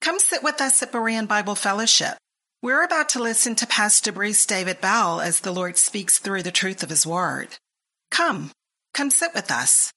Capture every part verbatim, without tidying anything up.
Come sit with us at Berean Bible Fellowship. We're about to listen to Pastor Bruce David Bell as the Lord speaks through the truth of his word. Come, come sit with us.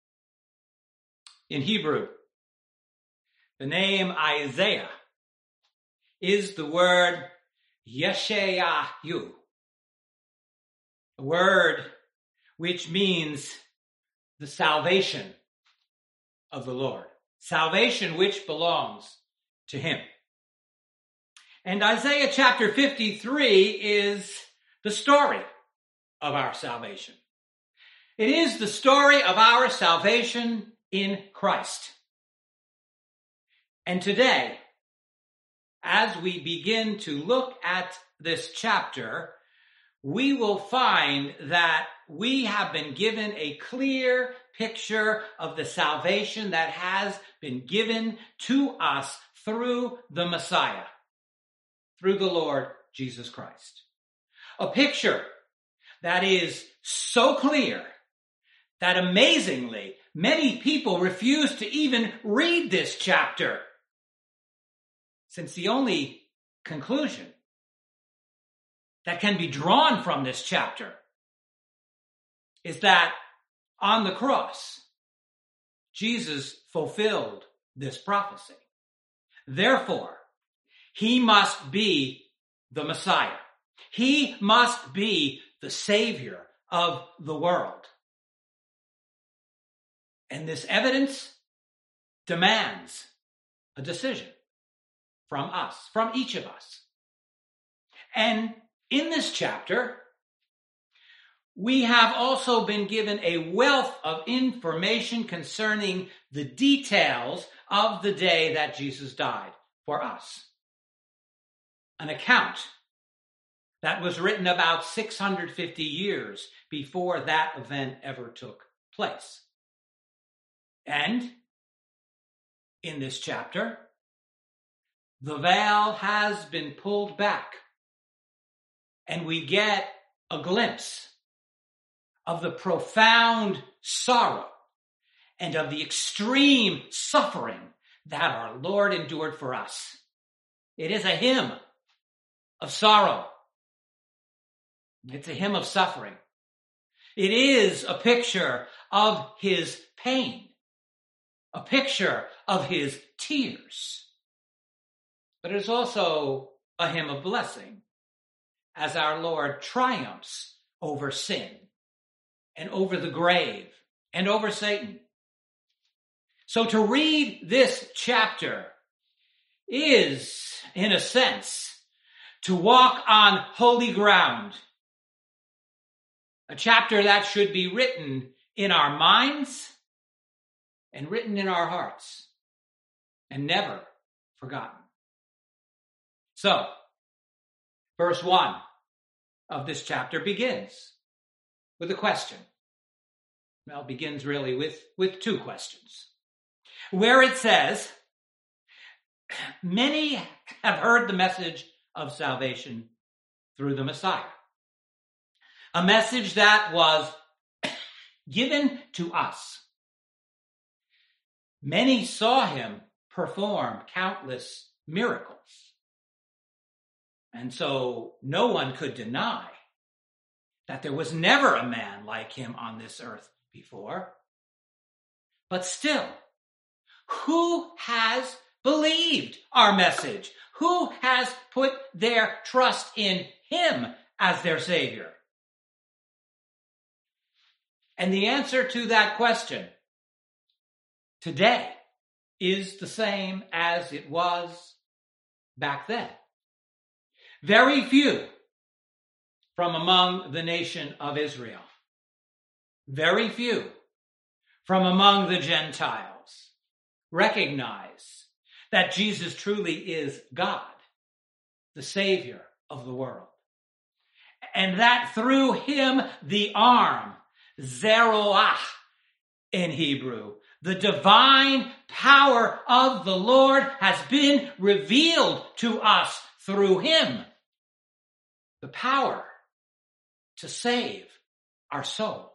In Hebrew, the name Isaiah is the word Yeshayahu, a word which means the salvation of the Lord, salvation which belongs to him. And Isaiah chapter fifty-three is the story of our salvation. It is the story of our salvation in Christ. And today, as we begin to look at this chapter, we will find that we have been given a clear picture of the salvation that has been given to us through the Messiah, through the Lord Jesus Christ. A picture that is so clear that amazingly many people refuse to even read this chapter, since the only conclusion that can be drawn from this chapter is that on the cross, Jesus fulfilled this prophecy. Therefore, he must be the Messiah. He must be the Savior of the world. And this evidence demands a decision from us, from each of us. And in this chapter, we have also been given a wealth of information concerning the details of the day that Jesus died for us. An account that was written about six hundred fifty years before that event ever took place. And in this chapter, the veil has been pulled back, and we get a glimpse of the profound sorrow and of the extreme suffering that our Lord endured for us. It is a hymn of sorrow. It's a hymn of suffering. It is a picture of his pain, a picture of his tears. But it is also a hymn of blessing as our Lord triumphs over sin and over the grave and over Satan. So to read this chapter is, in a sense, to walk on holy ground. A chapter that should be written in our minds and written in our hearts and never forgotten. So, verse one of this chapter begins with a question. Well, it begins really with, with two questions. Where it says, many have heard the message of salvation through the Messiah. A message that was given to us. Many saw him perform countless miracles. And so no one could deny that there was never a man like him on this earth before. But still, who has believed our message? Who has put their trust in him as their Savior? And the answer to that question today is the same as it was back then. Very few from among the nation of Israel, very few from among the Gentiles recognize that Jesus truly is God, the Savior of the world, and that through him the arm, Zeroah in Hebrew, the divine power of the Lord has been revealed to us through him. The power to save our soul.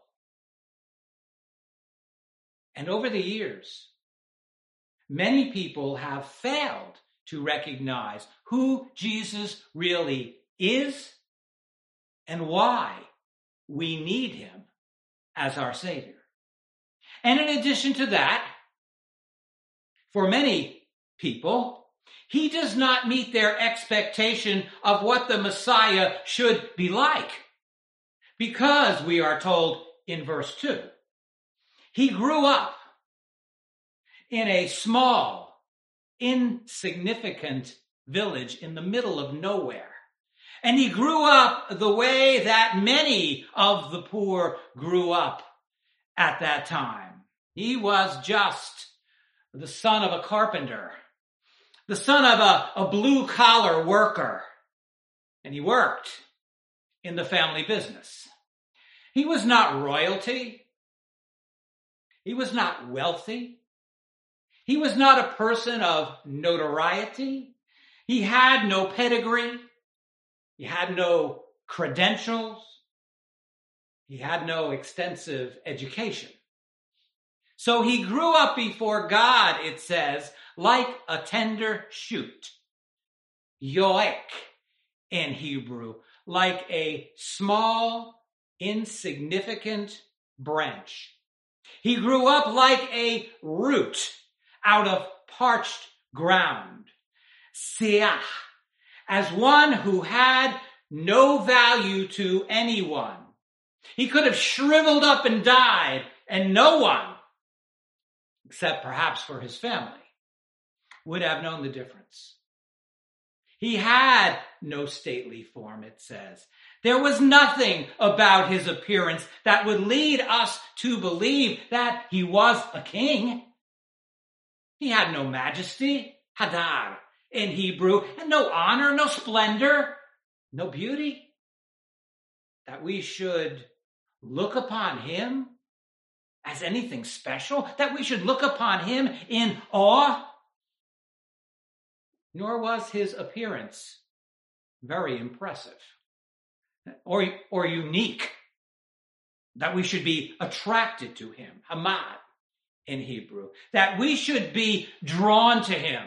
And over the years, many people have failed to recognize who Jesus really is and why we need him as our Savior. And in addition to that, for many people, he does not meet their expectation of what the Messiah should be like. Because we are told in verse two, he grew up in a small, insignificant village in the middle of nowhere. And he grew up the way that many of the poor grew up at that time. He was just the son of a carpenter, the son of a, a blue-collar worker, and he worked in the family business. He was not royalty. He was not wealthy. He was not a person of notoriety. He had no pedigree. He had no credentials. He had no extensive education. So he grew up before God, it says, like a tender shoot. Yoek in Hebrew, like a small, insignificant branch. He grew up like a root out of parched ground. Siach, as one who had no value to anyone. He could have shriveled up and died, and no one, except perhaps for his family, would have known the difference. He had no stately form, it says. There was nothing about his appearance that would lead us to believe that he was a king. He had no majesty, hadar in Hebrew, and no honor, no splendor, no beauty. That we should look upon him as anything special, that we should look upon him in awe. Nor was his appearance very impressive or, or unique, that we should be attracted to him, hamad in Hebrew, that we should be drawn to him.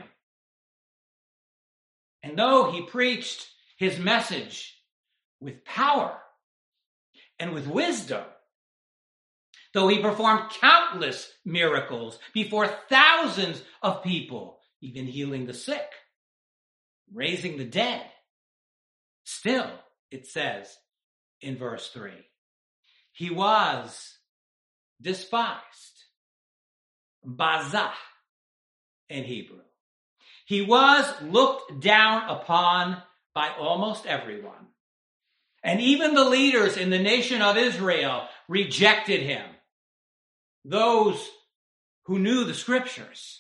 And though he preached his message with power and with wisdom, though he performed countless miracles before thousands of people, even healing the sick, raising the dead, still, it says in verse three, he was despised, bazah in Hebrew. He was looked down upon by almost everyone. And even the leaders in the nation of Israel rejected him. Those who knew the scriptures,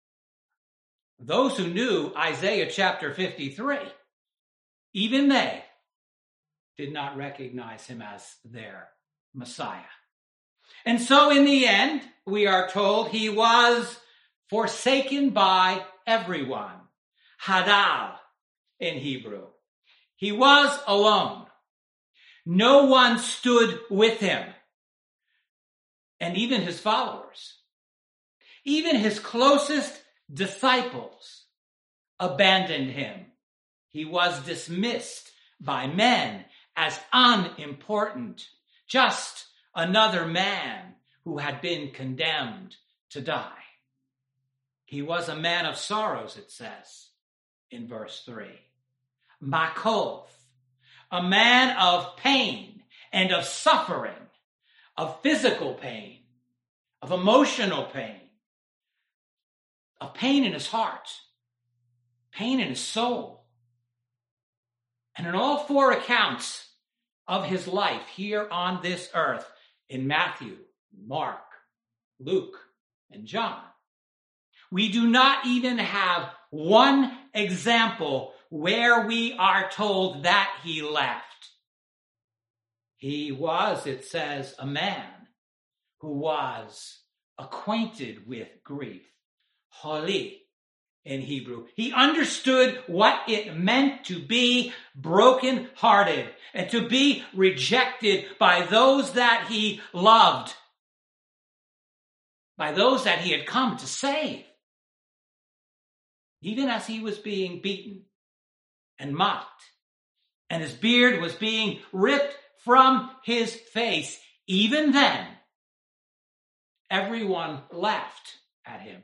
those who knew Isaiah chapter fifty-three, even they did not recognize him as their Messiah. And so in the end, we are told he was forsaken by everyone. Hadal in Hebrew. He was alone. No one stood with him. And even his followers, even his closest disciples abandoned him. He was dismissed by men as unimportant, just another man who had been condemned to die. He was a man of sorrows, it says in verse three. Makov, a man of pain and of suffering, of physical pain, of emotional pain, of pain in his heart, pain in his soul. And in all four accounts of his life here on this earth, in Matthew, Mark, Luke, and John, we do not even have one example where we are told that he laughed. He was, it says, a man who was acquainted with grief. Holi in Hebrew. He understood what it meant to be brokenhearted and to be rejected by those that he loved, by those that he had come to save. even as he was being beaten and mocked, and his beard was being ripped from his face, even then, everyone laughed at him.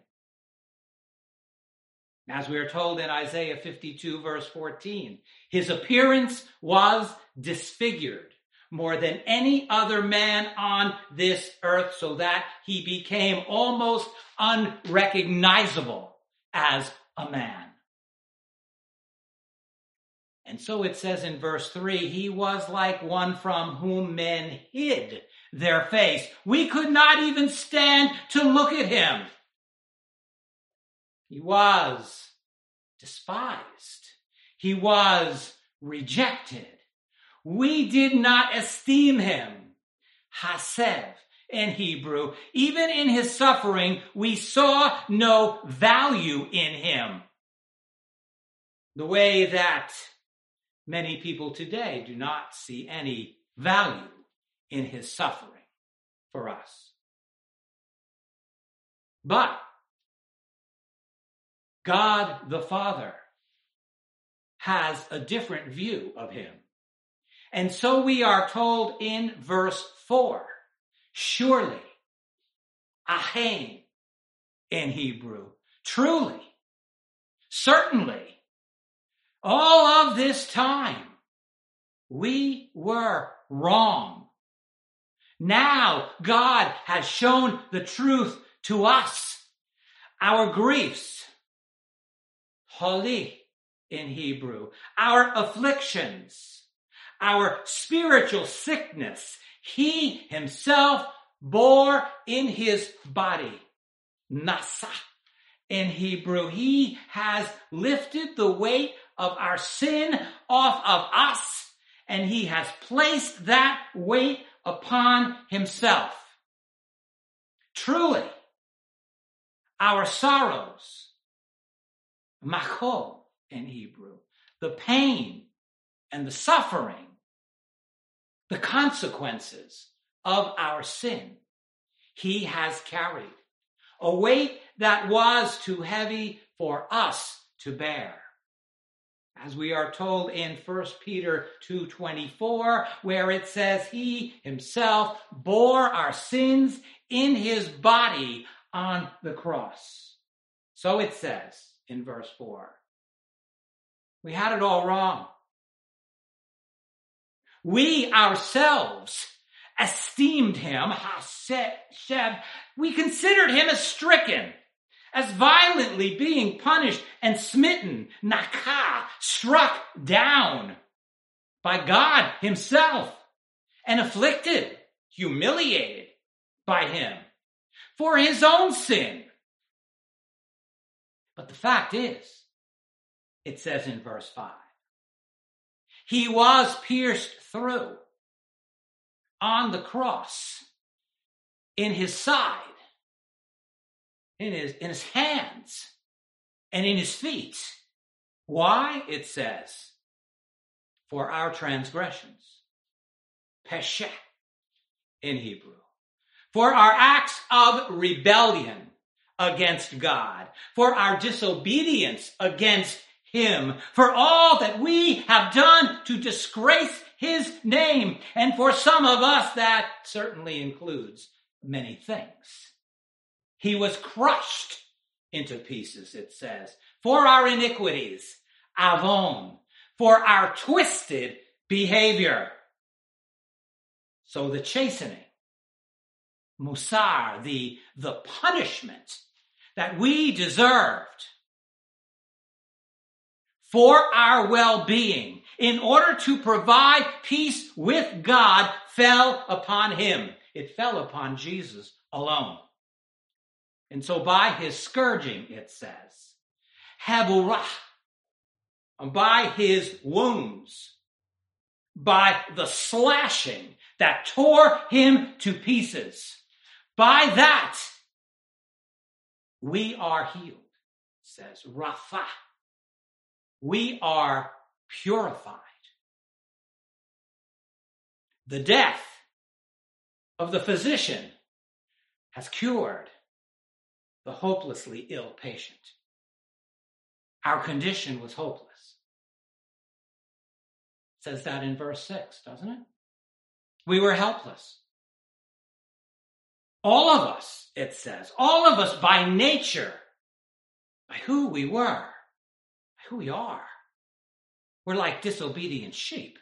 As we are told in Isaiah fifty-two, verse fourteen, his appearance was disfigured more than any other man on this earth, so that he became almost unrecognizable as a man. And so it says in verse three, he was like one from whom men hid their face. We could not even stand to look at him. He was despised. He was rejected. We did not esteem him. Hasev in Hebrew. Even in his suffering, we saw no value in him. The way that many people today do not see any value in his suffering for us. But God the Father has a different view of him. And so we are told in verse four, surely, ahen in Hebrew, truly, certainly, all of this time, we were wrong. Now God has shown the truth to us. Our griefs, holi in Hebrew, our afflictions, our spiritual sickness, he himself bore in his body. Nasa in Hebrew. He has lifted the weight of our sin off of us, and he has placed that weight upon himself. Truly, our sorrows, machol in Hebrew, the pain and the suffering, the consequences of our sin, he has carried. A weight that was too heavy for us to bear. As we are told in First Peter two twenty-four, where it says, he himself bore our sins in his body on the cross. So it says in verse four. We had it all wrong. We ourselves esteemed him, Hashem, we considered him as stricken, as violently being punished and smitten, nakah, struck down by God himself, and afflicted, humiliated by him for his own sin. But the fact is, it says in verse five, he was pierced through on the cross, in his side, in his, in his hands, and in his feet. Why? It says, for our transgressions. Peshe in Hebrew. For our acts of rebellion against God. For our disobedience against him. For all that we have done to disgrace his name. And for some of us, that certainly includes many things. He was crushed into pieces, it says, for our iniquities, avon, for our twisted behavior. So the chastening, musar, the, the punishment that we deserved for our well-being, in order to provide peace with God, fell upon him. It fell upon Jesus alone. And so by his scourging, it says, haburah, by his wounds, by the slashing that tore him to pieces, by that we are healed, says Rapha. We are purified. The death of the physician has cured the hopelessly ill patient. Our condition was hopeless. It says that in verse six, doesn't it? We were helpless. All of us, it says, all of us by nature, by who we were, by who we are, we're like disobedient sheep.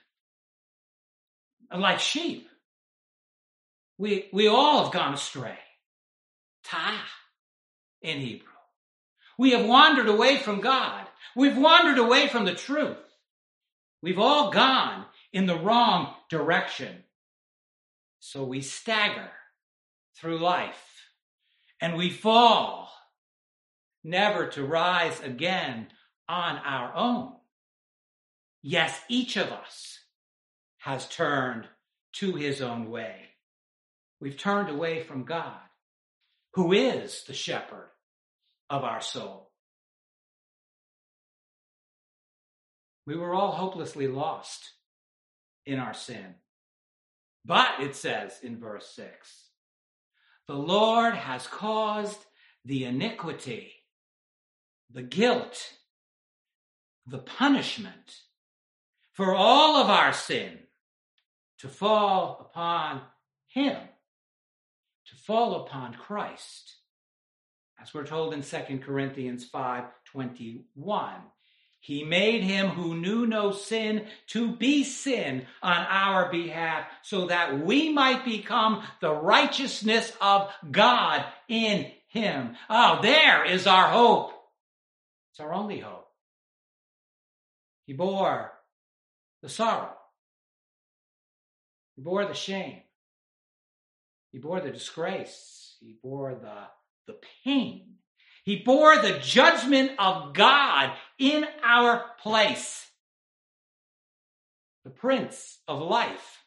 Like sheep. We, we all have gone astray. Ta in Hebrew. We have wandered away from God. We've wandered away from the truth. We've all gone in the wrong direction. So we stagger through life and we fall, never to rise again on our own. Yes, each of us has turned to his own way. We've turned away from God, who is the shepherd of our soul. We were all hopelessly lost in our sin. But it says in verse six, the Lord has caused the iniquity, the guilt, the punishment for all of our sin to fall upon him, to fall upon Christ. As we're told in Second Corinthians five twenty-one, he made him who knew no sin to be sin on our behalf, so that we might become the righteousness of God in him. Oh, there is our hope. It's our only hope. He bore the sorrow. He bore the shame. He bore the disgrace. He bore the, the pain. He bore the judgment of God in our place. The Prince of Life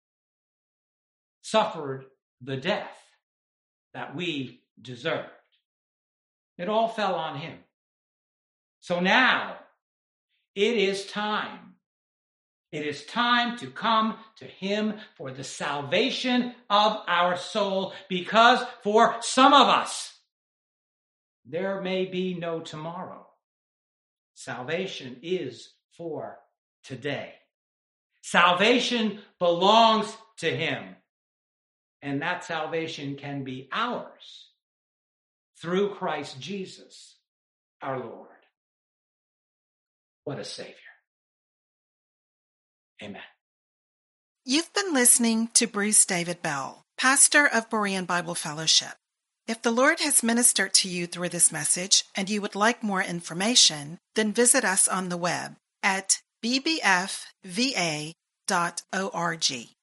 suffered the death that we deserved. It all fell on him. So now it is time. It is time to come to him for the salvation of our soul, because for some of us, there may be no tomorrow. Salvation is for today. Salvation belongs to him. And that salvation can be ours through Christ Jesus, our Lord. What a Savior. Amen. You've been listening to Bruce David Bell, pastor of Berean Bible Fellowship. If the Lord has ministered to you through this message and you would like more information, then visit us on the web at b b f v a dot org.